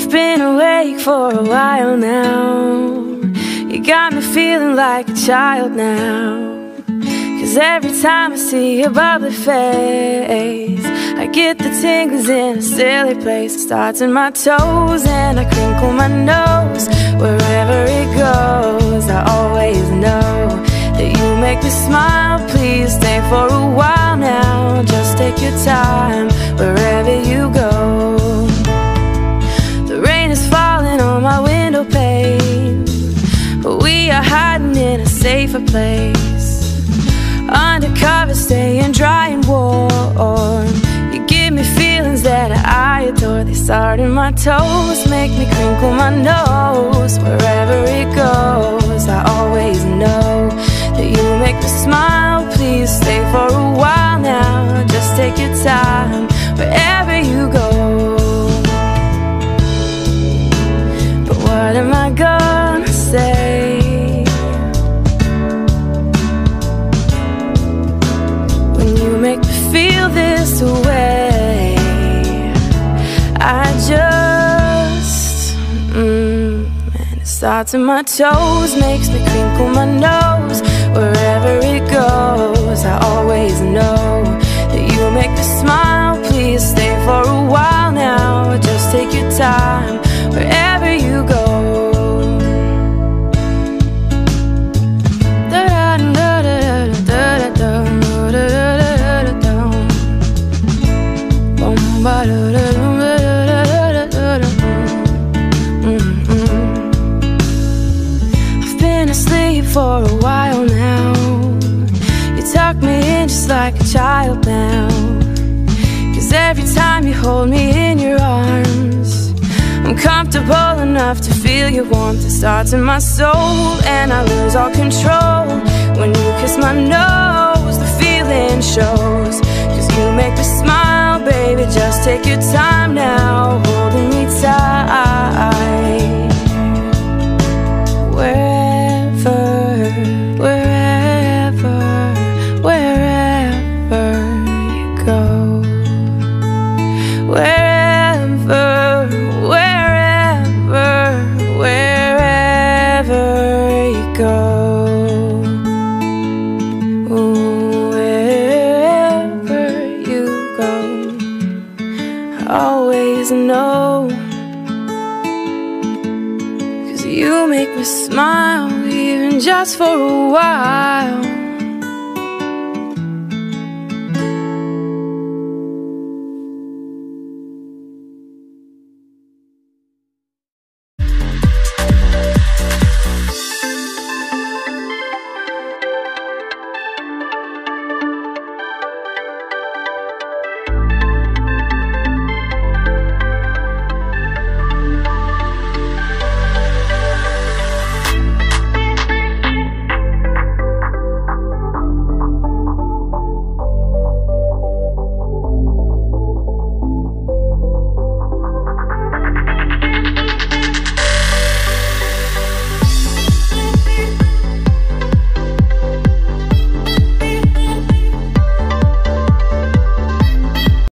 I've been awake for a while now. You got me feeling like a child now. 'Cause every time I see your bubbly face, I get the tingles in a silly place. It starts in my toes and I crinkle my nose. Wherever it goes, I always know that you make me smile. Please stay for a while now. Just take your time wherever you go. The rain is falling on my window pane, but we are hiding in a safer place. Undercover, staying dry and warm. You give me feelings that I adore. They start in my toes, make me crinkle my nose. Wherever it goes, I always know that you make me smile. Please stay for a while now. Just take your time wherever you go. But what am I gonna say? Make me feel this way. I just and it starts in my toes, makes me crinkle my nose. Wherever it goes, I always know that you make me smile. Please stay for a while now. Just take your time wherever you go. I've been asleep for a while now. You tuck me in just like a child now. 'Cause every time you hold me in your arms, I'm comfortable enough to feel your warmth. It starts in my soul and I lose all control. When you kiss my nose, the feeling shows. 'Cause you make me smile, baby, just take your time now, holding me tight. Wherever, wherever, wherever you go. Wherever, wherever, wherever you go. Always know, 'cause you make me smile, even just for a while.